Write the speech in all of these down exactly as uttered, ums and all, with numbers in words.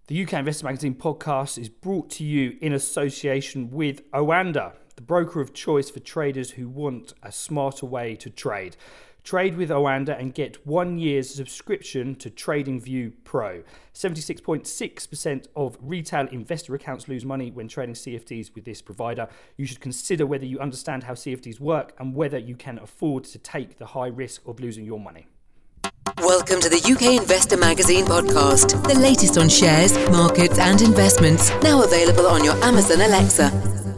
The U K Investor Magazine podcast is brought to you in association with Oanda, the broker of choice for traders who want a smarter way to trade. Trade with Oanda and get one year's subscription to TradingView Pro. seventy-six point six percent of retail investor accounts lose money when trading C F Ds with this provider. You should consider whether you understand how C F Ds work and whether you can afford to take the high risk of losing your money. Welcome to the U K Investor Magazine podcast, the latest on shares, markets and investments, now available on your Amazon Alexa.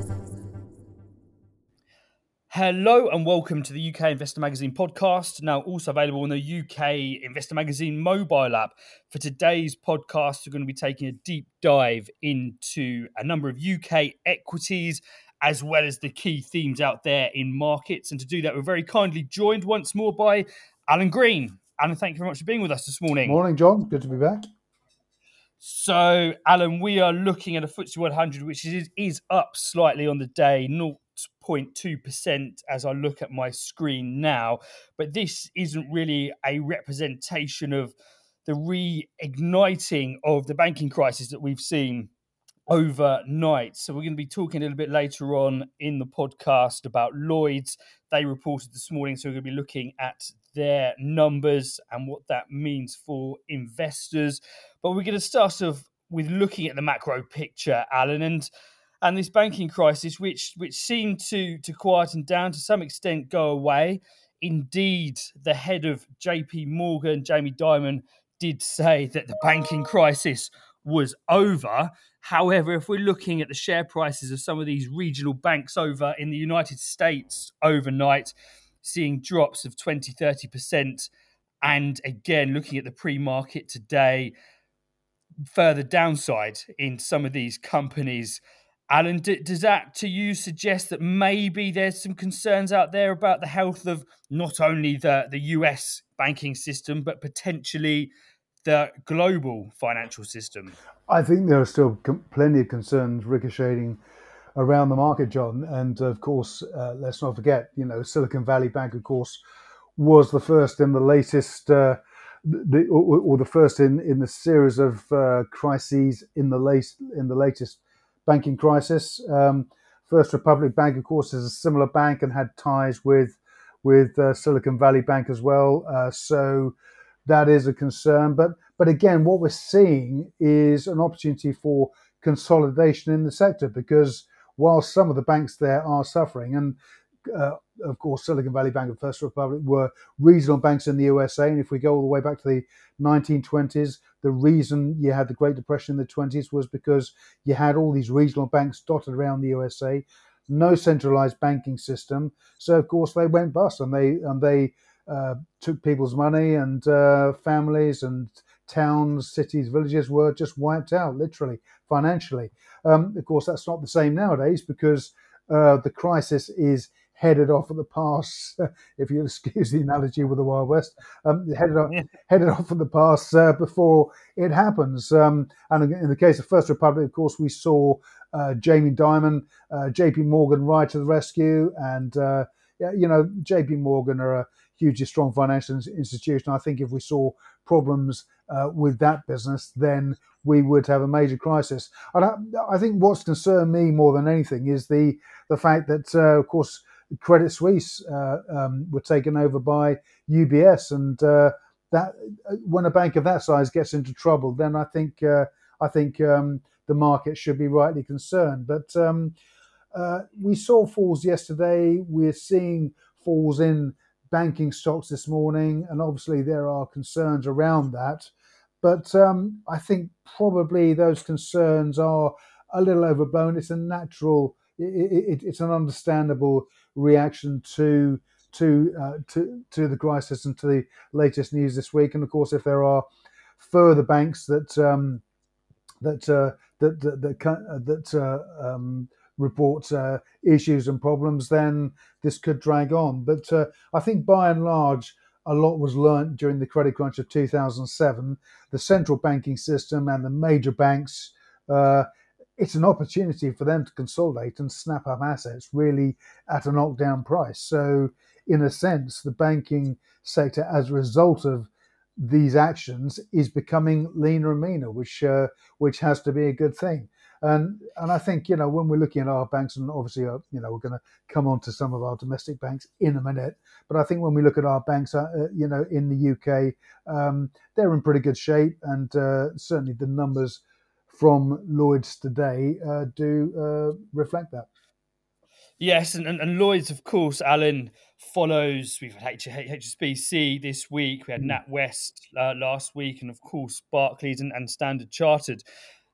Hello and welcome to the U K Investor Magazine podcast, now also available on the U K Investor Magazine mobile app. For today's podcast, we're going to be taking a deep dive into a number of U K equities, as well as the key themes out there in markets. And to do that, we're very kindly joined once more by Alan Green. Alan, thank you very much for being with us this morning. Morning, John. Good to be back. So, Alan, we are looking at a F T S E one hundred, which is, is up slightly on the day, zero point two percent as I look at my screen now. But this isn't really a representation of the reigniting of the banking crisis that we've seen overnight. So we're going to be talking a little bit later on in the podcast about Lloyds. They reported this morning, so we're going to be looking at their numbers and what that means for investors. But we're going to start off with looking at the macro picture, Alan, and and this banking crisis, which which seemed to to quieten down, to some extent go away. Indeed, the head of J P Morgan, Jamie Dimon, did say that the banking crisis was over. However, if we're looking at the share prices of some of these regional banks over in the United States overnight, seeing drops of twenty, thirty percent. And again, looking at the pre-market today, further downside in some of these companies. Alan, does that to you suggest that maybe there's some concerns out there about the health of not only the, the U S banking system, but potentially the global financial system? I think there are still com- plenty of concerns ricocheting around the market, John. And of course, uh, let's not forget, you know, Silicon Valley Bank, of course, was the first in the latest, uh, the, or, or the first in, in the series of uh, crises in the late in the latest banking crisis. Um, First Republic Bank, of course, is a similar bank and had ties with with uh, Silicon Valley Bank as well. Uh, so that is a concern. But but again, what we're seeing is an opportunity for consolidation in the sector, because while some of the banks there are suffering, and uh, of course Silicon Valley Bank and First Republic were regional banks in the U S A, and if we go all the way back to the nineteen twenties, the reason you had the Great Depression in the twenties was because you had all these regional banks dotted around the U S A, no centralized banking system. So of course they went bust, and they and they uh, took people's money, and uh, families and towns, cities, villages were just wiped out, literally, financially. Um, of course, that's not the same nowadays, because uh, the crisis is headed off at the pass, if you'll excuse the analogy with the Wild West, um, headed, off, yeah. headed off at the pass uh, before it happens. Um, and in the case of First Republic, of course, we saw uh, Jamie Dimon, uh, J P Morgan ride to the rescue. And, uh, you know, J P Morgan are a hugely strong financial institution. I think if we saw problems uh, with that business, then we would have a major crisis. And I, I think what's concerned me more than anything is the the fact that, uh, of course, Credit Suisse uh, um, were taken over by U B S, and uh, that when a bank of that size gets into trouble, then I think uh, I think um, the market should be rightly concerned. But um, uh, we saw falls yesterday. We're seeing falls in banking stocks this morning, and obviously there are concerns around that. But um, I think probably those concerns are a little overblown. It's a natural, it, it, it's an understandable reaction to to uh, to to the crisis and to the latest news this week. And of course, if there are further banks that um, that uh, that that that, that uh, um, report uh, issues and problems, then this could drag on. But uh, I think by and large, a lot was learnt during the credit crunch of two thousand seven. The central banking system and the major banks, uh, it's an opportunity for them to consolidate and snap up assets really at a knockdown price. So in a sense, the banking sector, as a result of these actions is becoming leaner and meaner, which uh, which has to be a good thing. And and I think, you know, when we're looking at our banks, and obviously uh, you know, we're going to come on to some of our domestic banks in a minute, but I think when we look at our banks, uh, uh, you know, in the U K, um, they're in pretty good shape, and uh, certainly the numbers from Lloyd's today uh, do uh, reflect that. Yes, and, and, and Lloyd's, of course, Alan, follows. We've had H- S B C this week. We had Mm. NatWest uh, last week, and of course Barclays and, and Standard Chartered,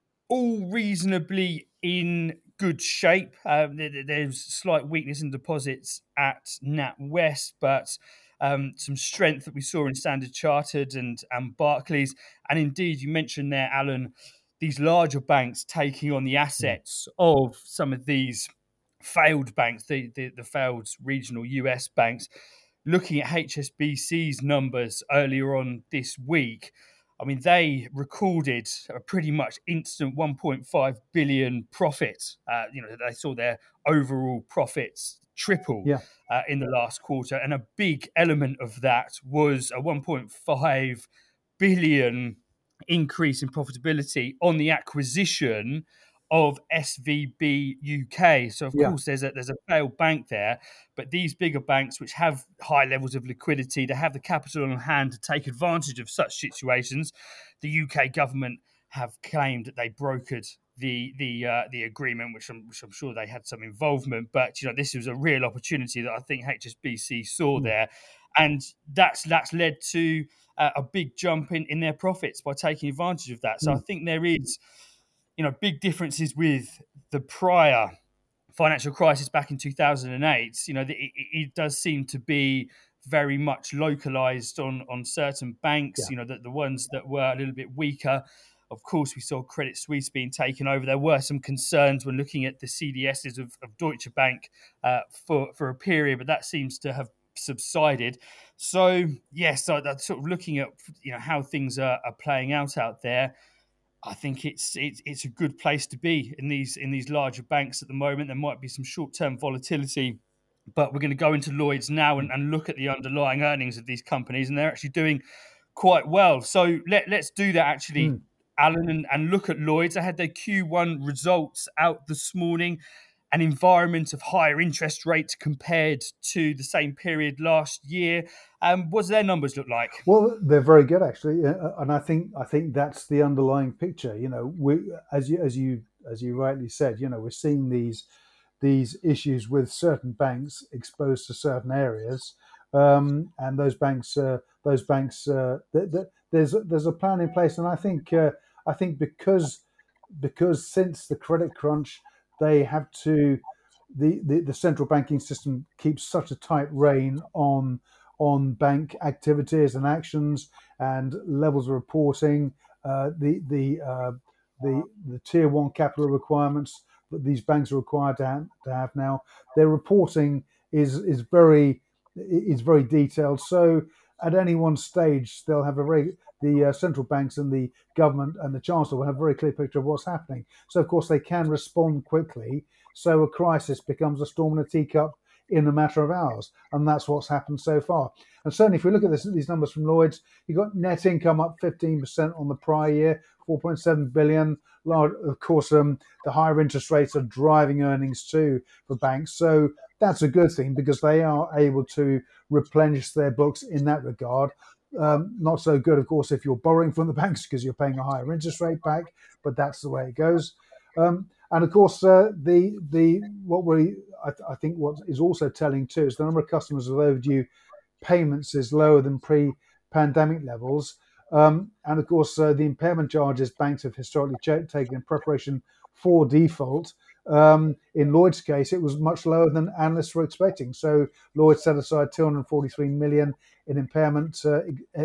all reasonably in good shape. Um, there, there's slight weakness in deposits at NatWest, but um, some strength that we saw in Standard Chartered and and Barclays. And indeed, you mentioned there, Alan, these larger banks taking on the Mm. assets of some of these failed banks, the, the, the failed regional U S banks. Looking at H S B C's numbers earlier on this week, I mean, they recorded a pretty much instant one point five billion profit. Uh, you know, they saw their overall profits triple Yeah. uh, in the last quarter, and a big element of that was a one point five billion increase in profitability on the acquisition of S V B U K. So of Yeah. course there's a there's a failed bank there, but these bigger banks which have high levels of liquidity, they have the capital on hand to take advantage of such situations. The U K government have claimed that they brokered the the uh, the agreement, which I'm, which I'm sure they had some involvement. But you know, this was a real opportunity that I think H S B C saw Mm. there, and that's that's led to uh, a big jump in in their profits by taking advantage of that. So I Mm. think there is, you know, big differences with the prior financial crisis back in two thousand eight. You know, it, it does seem to be very much localized on on certain banks. Yeah. You know, that the ones that were a little bit weaker. Of course, we saw Credit Suisse being taken over. There were some concerns when looking at the C D Ss of, of Deutsche Bank uh, for for a period, but that seems to have subsided. So yes, so that's sort of looking at, you know, how things are, are playing out out there. I think it's, it's it's a good place to be in these in these larger banks at the moment. There might be some short term volatility, but we're going to go into Lloyd's now and, Mm. and look at the underlying earnings of these companies, and they're actually doing quite well. So let let's do that actually, Mm. Alan, and, and look at Lloyd's. I had their Q one results out this morning. An environment of higher interest rates compared to the same period last year. Um, what do their numbers look like? Well, they're very good actually, uh, and I think I think that's the underlying picture. You know, we as you as you as you rightly said, you know, we're seeing these these issues with certain banks exposed to certain areas, um, and those banks uh, those banks uh, th- th- there's there's a plan in place, and I think uh, I think because because since the credit crunch, they have to the, the, the central banking system keeps such a tight rein on on bank activities and actions and levels of reporting, uh, the the uh, the the tier one capital requirements that these banks are required to have, to have now. Their reporting is is very is very detailed. So at any one stage, they'll have a very the uh, central banks and the government and the chancellor will have a very clear picture of what's happening. So of course they can respond quickly. So a crisis becomes a storm in a teacup in a matter of hours, and that's what's happened so far. And certainly, if we look at this, these numbers from Lloyd's, you've got net income up fifteen percent on the prior year, four point seven billion. Of course, um, the higher interest rates are driving earnings too for banks. So that's a good thing because they are able to replenish their books in that regard. Um, not so good, of course, if you're borrowing from the banks because you're paying a higher interest rate back, but that's the way it goes. Um, and of course, uh, the the what we I, th- I think what is also telling too is the number of customers with overdue payments is lower than pre-pandemic levels. Um, and of course, uh, the impairment charges banks have historically ch- taken in preparation for default. Um, in Lloyd's case, it was much lower than analysts were expecting. So Lloyd set aside two hundred forty-three million in impairment uh,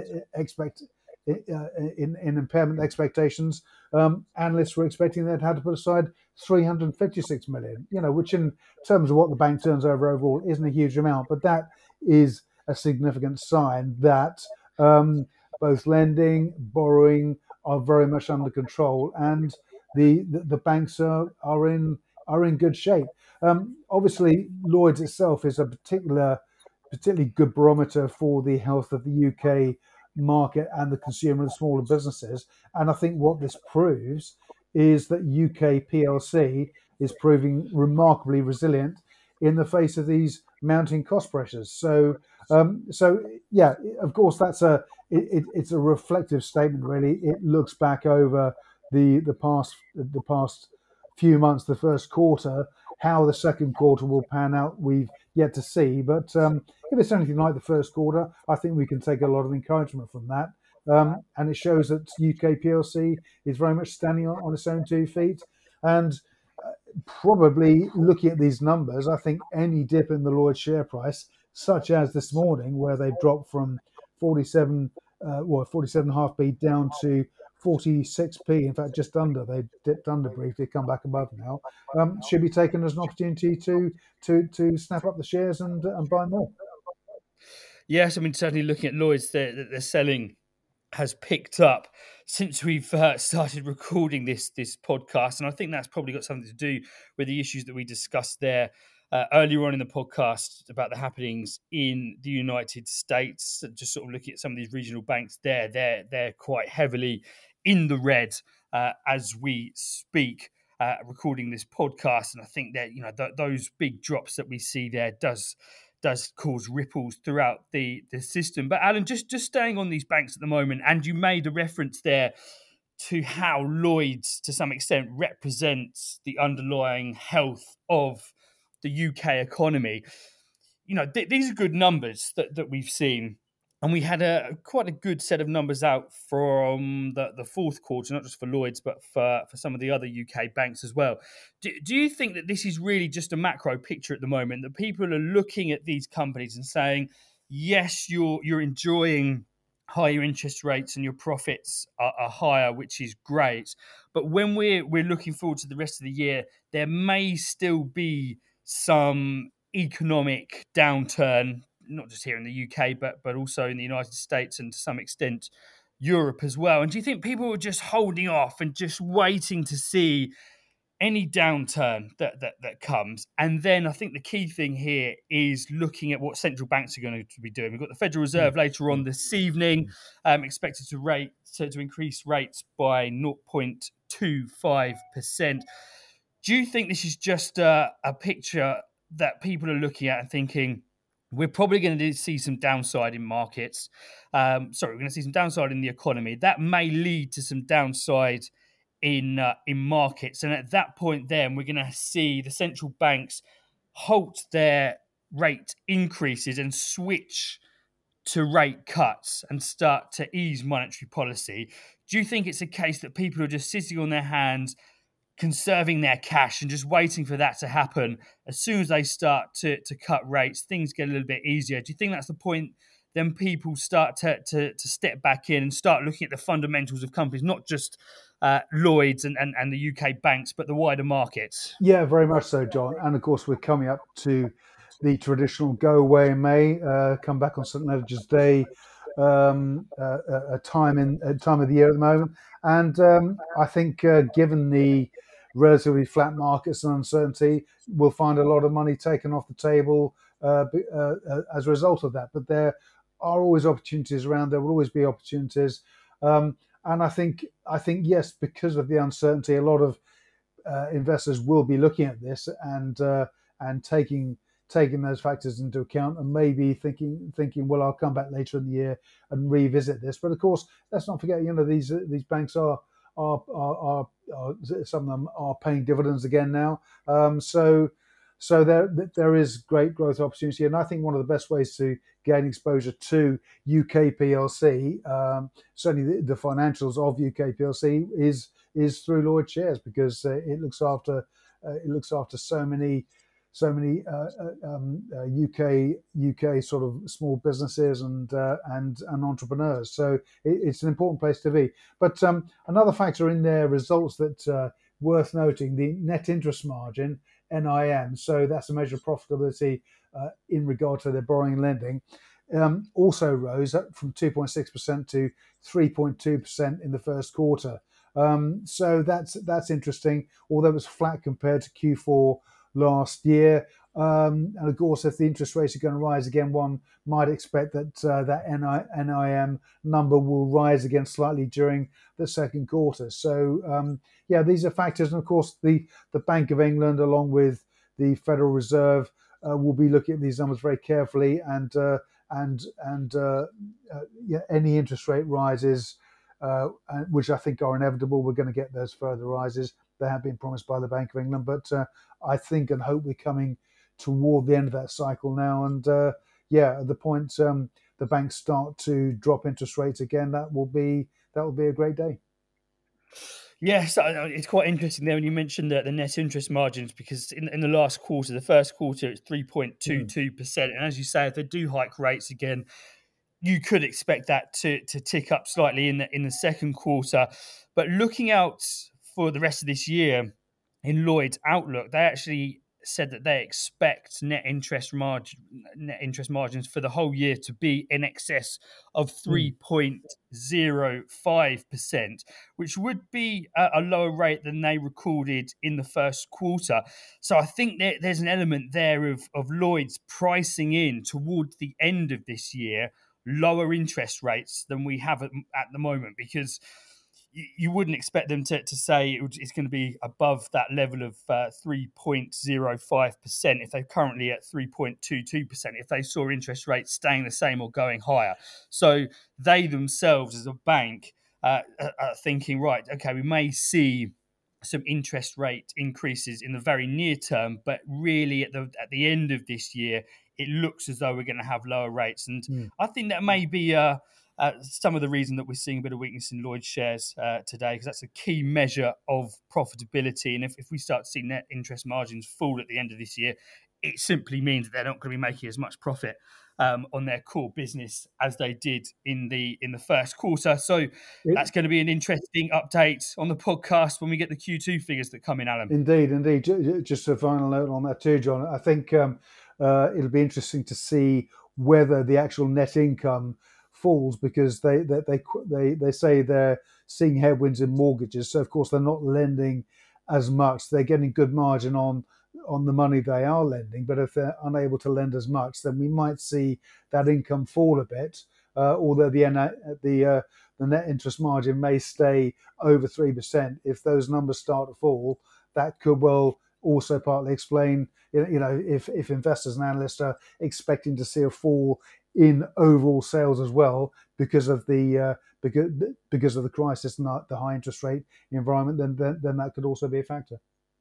expect uh, in, in impairment expectations. Um, analysts were expecting they'd had to put aside three hundred fifty-six million. You know, which in terms of what the bank turns over overall isn't a huge amount, but that is a significant sign that um, both lending, borrowing are very much under control, and the the, the banks are are in are in good shape. Um, obviously, Lloyd's itself is a particular particularly good barometer for the health of the U K market and the consumer and smaller businesses. And I think what this proves is that U K P L C is proving remarkably resilient in the face of these mounting cost pressures. So, um, so yeah, of course, that's a it, it, it's a reflective statement. Really, it looks back over the the past the past few months, the first quarter. How the second quarter will pan out, we've yet to see. But um, if it's anything like the first quarter, I think we can take a lot of encouragement from that. Um, and it shows that U K P L C is very much standing on, on its own two feet. And uh, probably looking at these numbers, I think any dip in the Lloyd's share price, such as this morning, where they dropped from forty-seven, uh, well, forty-seven and a half p down to forty-six p, in fact, just under, they dipped under briefly, come back above now, um, should be taken as an opportunity to to to snap up the shares and, uh, and buy more. Yes, I mean, certainly looking at Lloyd's, they're, they're selling has picked up since we've uh, started recording this this podcast, and I think that's probably got something to do with the issues that we discussed there uh, earlier on in the podcast about the happenings in the United States. Just sort of looking at some of these regional banks there, they're they're quite heavily in the red uh, as we speak, uh, recording this podcast, and I think that you know th- those big drops that we see there does. does cause ripples throughout the, the system. But Alan, just, just staying on these banks at the moment, and you made a reference there to how Lloyd's, to some extent, represents the underlying health of the U K economy. You know, th- these are good numbers that, that we've seen. And we had a quite a good set of numbers out from the, the fourth quarter, not just for Lloyd's, but for, for some of the other U K banks as well. Do, do you think that this is really just a macro picture at the moment, that people are looking at these companies and saying, yes, you're you're enjoying higher interest rates and your profits are, are higher, which is great. But when we're we're looking forward to the rest of the year, there may still be some economic downturn, not just here in the U K, but but also in the United States and to some extent Europe as well. And do you think people are just holding off and just waiting to see any downturn that, that that comes? And then I think the key thing here is looking at what central banks are going to be doing. We've got the Federal Reserve later on this evening, um, expected to rate to, to increase rates by zero point two five percent. Do you think this is just a, a picture that people are looking at and thinking, we're probably going to see some downside in markets? Um, sorry, we're going to see some downside in the economy. That may lead to some downside in uh, in markets. And at that point, then we're going to see the central banks halt their rate increases and switch to rate cuts and start to ease monetary policy. Do you think it's a case that people are just sitting on their hands, conserving their cash and just waiting for that to happen? As soon as they start to, to cut rates, things get a little bit easier? Do you think that's the point then people start to, to, to step back in and start looking at the fundamentals of companies, not just uh, Lloyd's and, and, and the U K banks, but the wider markets? Yeah, very much so, John. And of course, we're coming up to the traditional go away in May, uh, come back on Saint Leger's Day, um, uh, a time in a time of the year at the moment. And um, I think, uh, given the relatively flat markets and uncertainty, we'll find a lot of money taken off the table uh, uh, uh, as a result of that. But there are always opportunities around. There will always be opportunities. Um, and I think, I think, yes, because of the uncertainty, a lot of uh, investors will be looking at this and uh, and taking taking those factors into account, and maybe thinking thinking, well, I'll come back later in the year and revisit this. But of course, let's not forget, you know, these these banks are are are, are, are some of them are paying dividends again now. Um, so. So there, there is great growth opportunity, and I think one of the best ways to gain exposure to U K P L C, um, certainly the, the financials of U K P L C, is is through Lloyd's shares, because uh, it looks after uh, it looks after so many so many uh, um, uh, U K U K sort of small businesses and uh, and and entrepreneurs. So it, it's an important place to be. But um, another factor in their results that uh, worth noting, the net interest margin, N I M, so that's a measure of profitability uh, in regard to their borrowing and lending, um, also rose up from two point six percent to three point two percent in the first quarter. Um, so that's that's interesting, although it was flat compared to Q four last year. Um, and of course, if the interest rates are going to rise again, one might expect that uh, that N I M number will rise again slightly during the second quarter. So, um, yeah, these are factors. And of course, the, the Bank of England, along with the Federal Reserve, uh, will be looking at these numbers very carefully. And uh, and and uh, uh, yeah, any interest rate rises, uh, which I think are inevitable, we're going to get those further rises. They have been promised by the Bank of England. But uh, I think and hope we're coming toward the end of that cycle now, and uh, yeah, at the point um, the banks start to drop interest rates again, that will be that will be a great day. Yes, it's quite interesting there when you mentioned the, the net interest margins, because in, in the last quarter, the first quarter, it's three point two two percent. Mm. And as you say, if they do hike rates again, you could expect that to, to tick up slightly in the, in the second quarter. But looking out for the rest of this year, in Lloyd's Outlook, they actually said that they expect net interest margin, net interest margins for the whole year to be in excess of three point zero five percent, which would be a, a lower rate than they recorded in the first quarter. So I think that there's an element there of, of Lloyd's pricing in towards the end of this year lower interest rates than we have at, at the moment, because you wouldn't expect them to, to say it's going to be above that level of uh, three point zero five percent if they're currently at three point two two percent, if they saw interest rates staying the same or going higher. So they themselves as a bank uh, are thinking, right, okay, we may see some interest rate increases in the very near term, but really at the at the end of this year, it looks as though we're going to have lower rates. And mm. I think that may be uh, uh, some of the reason that we're seeing a bit of weakness in Lloyd's shares uh, today, because that's a key measure of profitability. And if, if we start to see net interest margins fall at the end of this year, it simply means that they're not going to be making as much profit um, on their core business as they did in the in the first quarter. So it, that's going to be an interesting update on the podcast when we get the Q two figures that come in, Alan. Indeed, indeed. Just a final note on that too, John. I think um, uh, it'll be interesting to see whether the actual net income falls, because they they they they, they say they're seeing headwinds in mortgages. So of course they're not lending as much. They're getting good margin on on the money they are lending, but if they're unable to lend as much, then we might see that income fall a bit. Uh, although the the uh, the net interest margin may stay over three percent, if those numbers start to fall, that could well also partly explain, you know, if, if investors and analysts are expecting to see a fall in overall sales as well because of the uh, because because of the crisis and the high interest rate environment, then, then then that could also be a factor.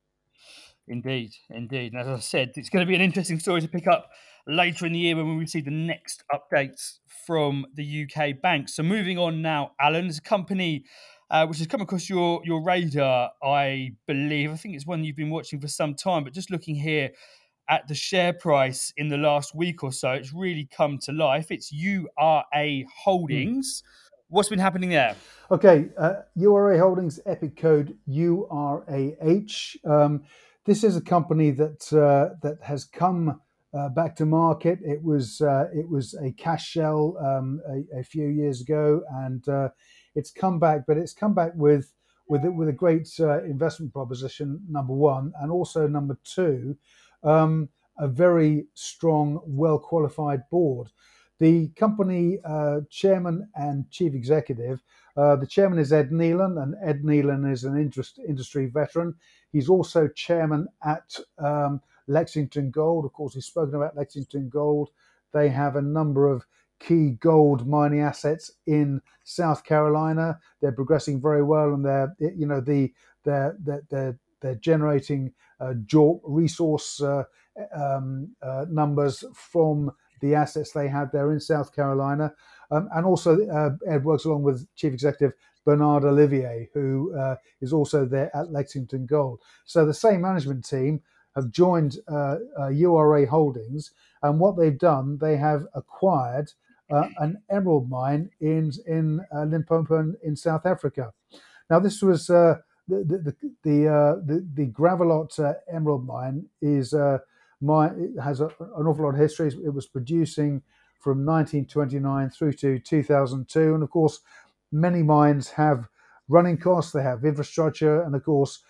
Indeed, indeed. And as I said, it's going to be an interesting story to pick up later in the year when we see the next updates from the U K banks. So moving on now, Alan, there's a company uh, which has come across your, your radar, I believe. I think it's one you've been watching for some time, but just looking here at the share price in the last week or so, it's really come to life. It's U R A Holdings. Mm. What's been happening there? Okay, uh, U R A Holdings, EPIC code U R A H. Um, This is a company that uh, that has come uh, back to market. It was uh, it was a cash shell um, a, a few years ago, and uh, it's come back. But it's come back with with with a great uh, investment proposition. Number one, and also number two, um, a very strong, well qualified board. The company uh, chairman and chief executive. Uh, the chairman is Ed Nealon, and Ed Nealon is an interest, industry veteran. He's also chairman at um, Lexington Gold. Of course, we've spoken about Lexington Gold. They have a number of key gold mining assets in South Carolina. They're progressing very well, and they're, you know, the they're they're they're, they're generating uh, resource uh, um, uh, numbers from the assets they had there in South Carolina. Um, and also uh, Ed works along with Chief Executive Bernard Olivier, who uh, is also there at Lexington Gold. So the same management team have joined uh, uh, U R A Holdings, and what they've done, they have acquired uh, an emerald mine in in uh, Limpopo in, in South Africa. Now, this was uh, the the the uh, the, the Gravelot uh, emerald mine is uh, mine, it has a, an awful lot of history. It was producing from nineteen twenty-nine through to two thousand two, and of course, many mines have running costs, they have infrastructure, and of course,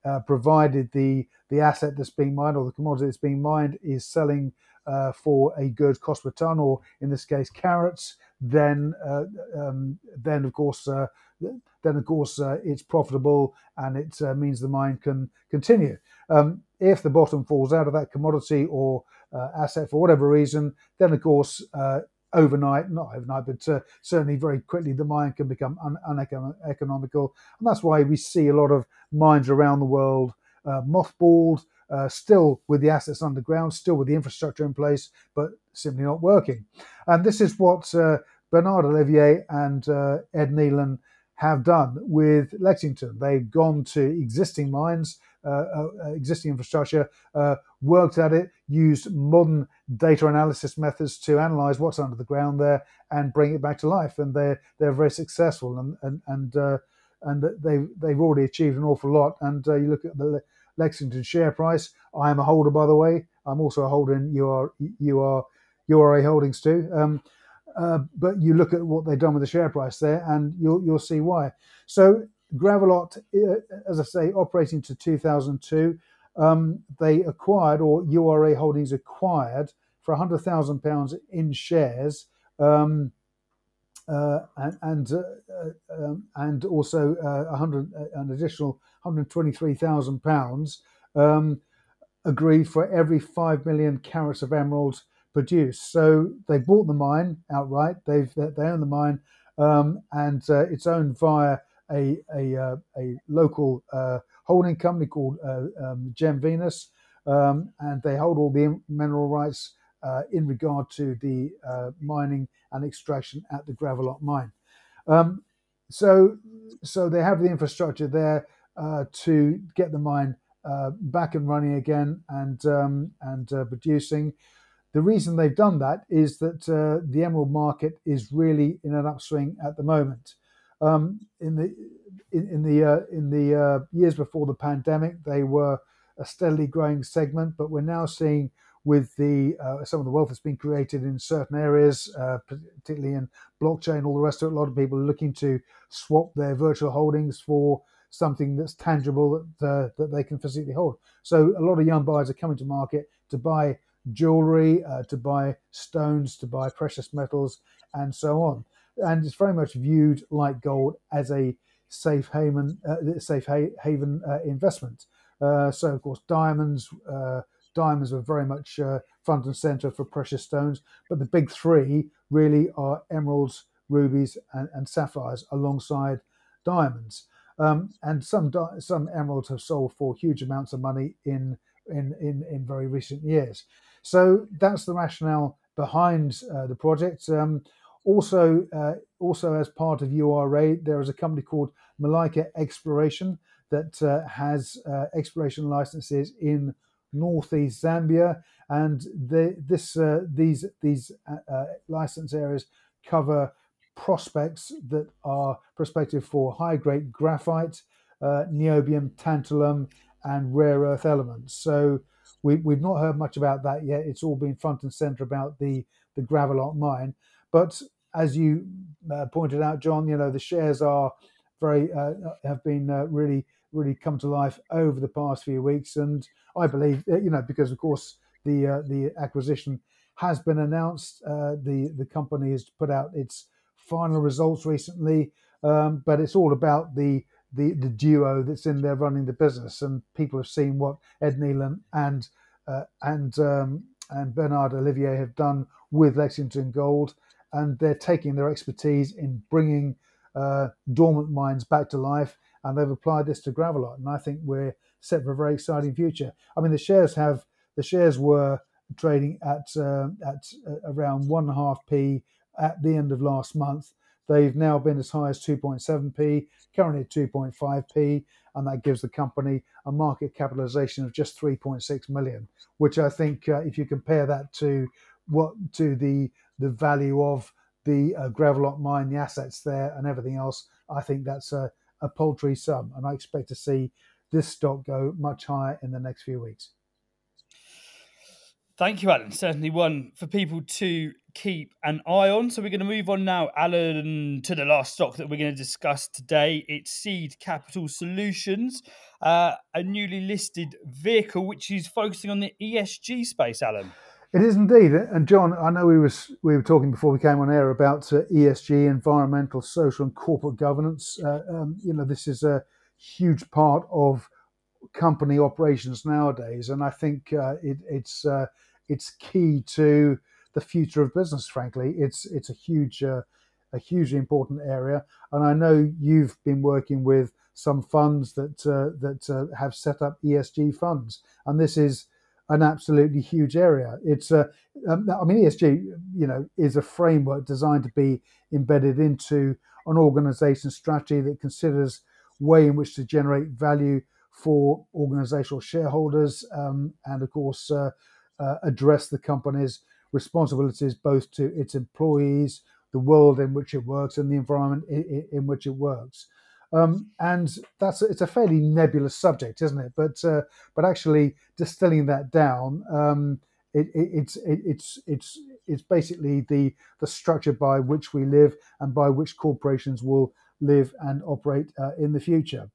uh, provided the the asset that's being mined or the commodity that's being mined is selling uh, for a good cost per ton, or in this case carats, then uh, um, then of course uh, then of course uh, it's profitable, and it uh, means the mine can continue. Um, if the bottom falls out of that commodity or uh, asset for whatever reason, then of course uh, overnight, not overnight, but uh, certainly very quickly, the mine can become un- uneconomical. And that's why we see a lot of mines around the world uh, mothballed, uh, still with the assets underground, still with the infrastructure in place, but simply not working. And this is what uh, Bernard Olivier and uh, Ed Nealon have done with Lexington. They've gone to existing mines, uh, uh, existing infrastructure, uh, worked at it, used modern data analysis methods to analyze what's under the ground there and bring it back to life. And they're they're very successful, and and and uh, and they've they've already achieved an awful lot. And uh, you look at the Le- Lexington share price. I am a holder, by the way. I'm also a holder in U R U R U R A Holdings too. Um, uh, but you look at what they've done with the share price there, and you'll you'll see why. So Gravelot, as I say, operating to two thousand two, um, they acquired, or U R A Holdings acquired, for one hundred thousand pounds in shares, um, uh, and and, uh, um, and also uh, one hundred, an additional one hundred twenty-three thousand pounds um, agreed for every five million carats of emeralds produced. So they bought the mine outright. They've they own the mine, um, and uh, it's owned via a a, uh, a local uh, holding company called uh, um, Gem Venus, um, and they hold all the mineral rights uh, in regard to the uh, mining and extraction at the Gravelot mine. Um, so so they have the infrastructure there uh, to get the mine uh, back and running again and um, and uh, producing. The reason they've done that is that uh, the emerald market is really in an upswing at the moment. Um, in the in, in the uh, in the uh, years before the pandemic, they were a steadily growing segment, but we're now seeing, with the uh, some of the wealth that's been created in certain areas, uh, particularly in blockchain, all the rest of it, a lot of people are looking to swap their virtual holdings for something that's tangible that uh, that they can physically hold. So a lot of young buyers are coming to market to buy jewelry, uh, to buy stones, to buy precious metals, and so on. And it's very much viewed, like gold, as a safe haven, uh, safe ha- haven uh, investment. Uh, so, of course, diamonds, uh, diamonds are very much uh, front and center for precious stones. But the big three really are emeralds, rubies, and, and sapphires, alongside diamonds. Um, and some di- some emeralds have sold for huge amounts of money in in in, in very recent years. So that's the rationale behind uh, the project. Um, also, uh, also as part of U R A, there is a company called Malaika Exploration that uh, has uh, exploration licenses in northeast Zambia, and they, this uh, these these uh, uh, license areas cover prospects that are prospective for high-grade graphite, uh, niobium, tantalum, and rare earth elements. So we, we've not heard much about that yet. It's all been front and center about the, the Gravelot mine. But as you uh, pointed out, John, you know, the shares are very uh, have been uh, really, really come to life over the past few weeks. And I believe, you know, because of course the uh, the acquisition has been announced. Uh, the the company has put out its final results recently, um, but it's all about the the the duo that's in there running the business, and people have seen what Ed Nealon and uh, and um, and Bernard Olivier have done with Lexington Gold, and they're taking their expertise in bringing uh, dormant mines back to life, and they've applied this to Gravelot, and I think we're set for a very exciting future. I mean, the shares have the shares were trading at uh, at uh, around one and a half p at the end of last month. They've now been as high as two point seven p, currently at two point five p, and that gives the company a market capitalization of just three point six million, which I think, uh, if you compare that to what to the the value of the uh, Gravelot mine, the assets there, and everything else, I think that's a, a paltry sum, and I expect to see this stock go much higher in the next few weeks. Thank you, Alan. Certainly one for people to keep an eye on. So we're going to move on now, Alan, to the last stock that we're going to discuss today. It's Seed Capital Solutions, uh, a newly listed vehicle which is focusing on the E S G space, Alan. It is indeed. And John, I know we was we were talking before we came on air about uh, E S G, environmental, social and corporate governance. Uh, um, you know, this is a huge part of company operations nowadays, and I think uh, it, it's uh, it's key to the future of business. Frankly, it's it's a huge uh, a hugely important area, and I know you've been working with some funds that uh, that uh, have set up E S G funds, and this is an absolutely huge area. It's uh, um, I mean, E S G, you know, is a framework designed to be embedded into an organization's strategy that considers way in which to generate value for organizational shareholders, um, and of course uh, uh, address the company's responsibilities both to its employees, the world in which it works, and the environment in, in which it works. Um, and that's it's a fairly nebulous subject, isn't it? But uh, but actually distilling that down, um, it, it, it's it, it's it's it's basically the the structure by which we live and by which corporations will live and operate uh, in the future.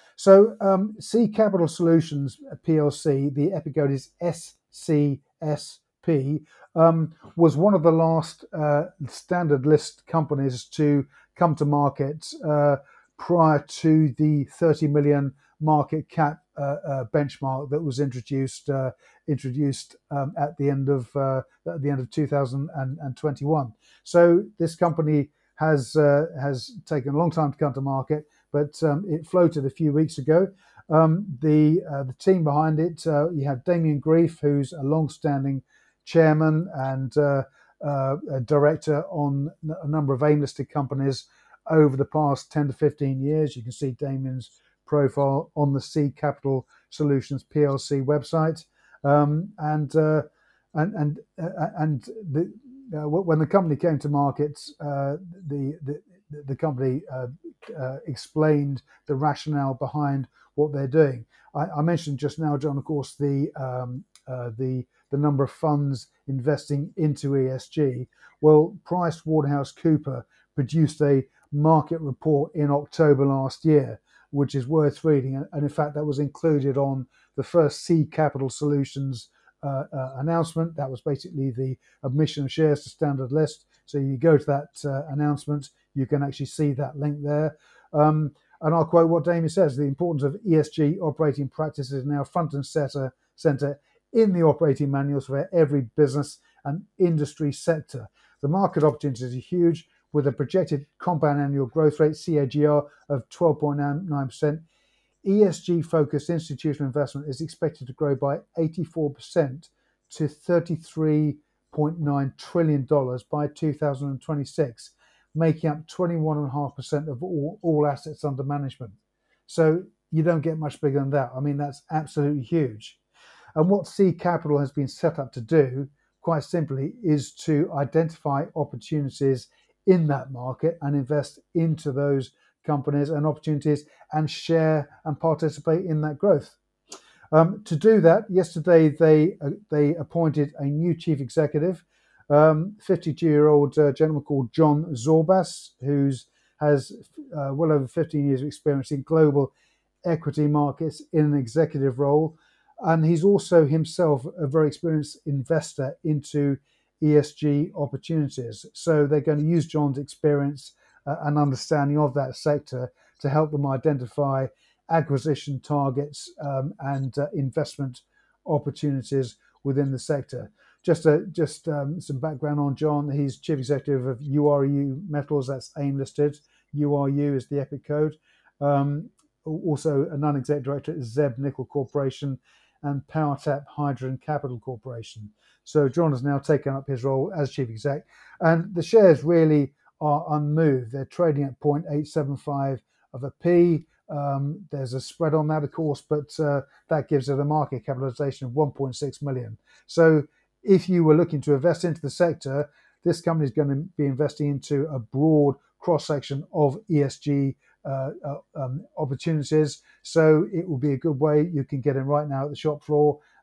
So um, Seed Capital Solutions P L C, the EPIC code is S C S P, um, was one of the last uh, standard list companies to come to market uh, prior to the thirty million market cap uh, uh, benchmark that was introduced uh, introduced um, at the end of uh, at the end of two thousand twenty-one. So this company has uh, has taken a long time to come to market, but um, it floated a few weeks ago. Um, the uh, the team behind it, uh, you have Damien Grief, who's a long-standing chairman and uh, uh, a director on a number of AIM-listed companies over the past ten to fifteen years. You can see Damien's profile on the Seed Capital Solutions P L C website, um, and uh, and and uh, and the. Uh, when the company came to market, uh, the, the the company uh, uh, explained the rationale behind what they're doing. I, I mentioned just now, John, of course, the um, uh, the the number of funds investing into E S G. Well, PricewaterhouseCoopers produced a market report in October last year, which is worth reading, and in fact, that was included on the first Seed Capital Solutions Uh, uh, announcement. That was basically the admission of shares to standard list. So you go to that uh, announcement, you can actually see that link there. Um, and I'll quote what Damien says: the importance of E S G operating practices is now front and center, center in the operating manuals for every business and industry sector. The market opportunities are huge, with a projected compound annual growth rate, C A G R, of twelve point nine percent. E S G-focused institutional investment is expected to grow by eighty-four percent to thirty-three point nine trillion dollars by two thousand twenty-six, making up twenty-one point five percent of all, all assets under management. So you don't get much bigger than that. I mean, that's absolutely huge. And what Seed Capital has been set up to do, quite simply, is to identify opportunities in that market and invest into those companies and opportunities and share and participate in that growth. Um, to do that, yesterday they uh, they appointed a new chief executive, um, fifty-two-year-old uh, gentleman called John Zorbas, who has uh, well over fifteen years of experience in global equity markets in an executive role. And he's also himself a very experienced investor into E S G opportunities. So they're going to use John's experience uh, and understanding of that sector to help them identify acquisition targets um, and uh, investment opportunities within the sector. Just a, just um, some background on John. He's chief executive of U R U Metals, that's AIM listed. U R U is the EPIC code. Um, also a non-exec director at Zeb Nickel Corporation and PowerTap Hydrogen Capital Corporation. So John has now taken up his role as chief exec, and the shares really are unmoved. They're trading at zero point eight seven five of a P. Um, there's a spread on that, of course, but uh, that gives it a market capitalization of one point six million. So if you were looking to invest into the sector, this company is going to be investing into a broad cross-section of E S G uh, uh, um, opportunities. So it will be a good way. You can get in right now at the shop floor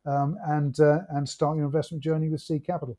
um, and uh, and start your investment journey with Seed Capital.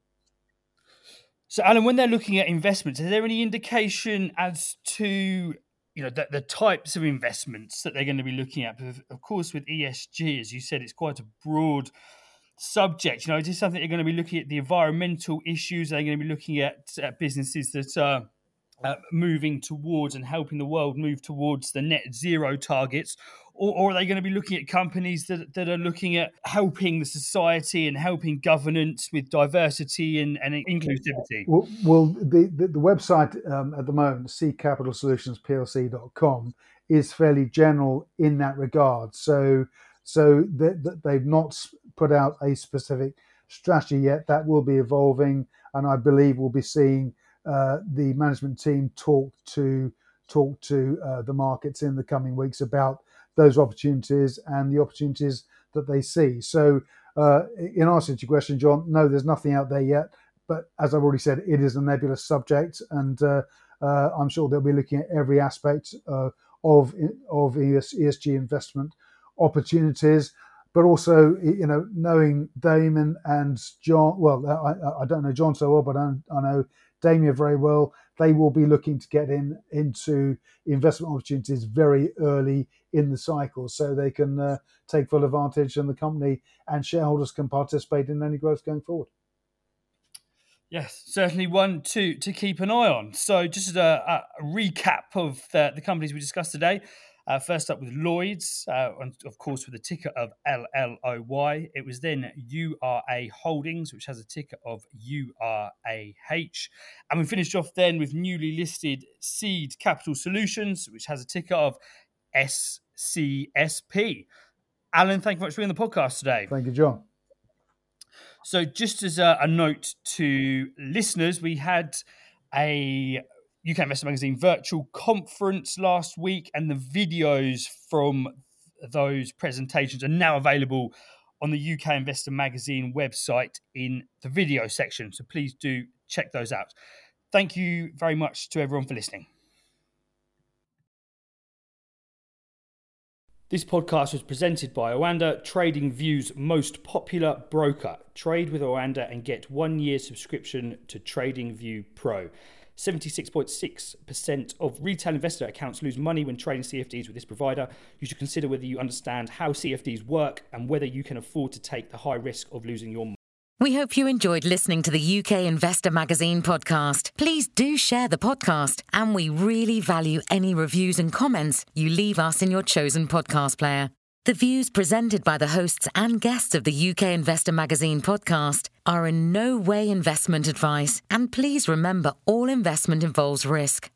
So, Alan, when they're looking at investments, is there any indication as to, you know, the, the types of investments that they're going to be looking at? Because, of course, with E S G, as you said, it's quite a broad subject. You know, is this something they're going to be looking at the environmental issues? Are they going to be looking at uh, businesses that are uh, moving towards and helping the world move towards the net zero targets? Or, or are they going to be looking at companies that, that are looking at helping the society and helping governance with diversity and, and inclusivity? Well, well the, the, the website um, at the moment, seed capital solutions p l c dot com, is fairly general in that regard. So, so they, they've not put out a specific strategy yet. That will be evolving, and I believe we'll be seeing uh, the management team talk to talk to uh, the markets in the coming weeks about those opportunities and the opportunities that they see. So uh, in answer to your question, John, no, there's nothing out there yet. But as I've already said, it is a nebulous subject, and uh, uh, I'm sure they'll be looking at every aspect uh, of of E S G investment opportunities. But also, you know, knowing Damien and John, well, I, I don't know John so well, but I, I know Damien very well. They will be looking to get in into investment opportunities very early in the cycle, so they can uh, take full advantage, and the company and shareholders can participate in any growth going forward. Yes, certainly one to to keep an eye on. So just as a, a recap of the, the companies we discussed today, uh, first up with Lloyds, uh, and of course with a ticker of L L O Y. It was then U R A Holdings, which has a ticker of U R A H. And we finished off then with newly listed Seed Capital Solutions, which has a ticker of S C S P. Alan, thank you very much for being on the podcast today. Thank you, John. So just as a, a note to listeners, we had a U K Investor Magazine virtual conference last week, and the videos from those presentations are now available on the U K Investor Magazine website in the video section. So please do check those out. Thank you very much to everyone for listening. This podcast was presented by Oanda, TradingView's most popular broker. Trade with Oanda and get one year subscription to TradingView Pro. seventy-six point six percent of retail investor accounts lose money when trading C F Ds with this provider. You should consider whether you understand how C F Ds work and whether you can afford to take the high risk of losing your money. We hope you enjoyed listening to the U K Investor Magazine podcast. Please do share the podcast, and we really value any reviews and comments you leave us in your chosen podcast player. The views presented by the hosts and guests of the U K Investor Magazine podcast are in no way investment advice, and please remember all investment involves risk.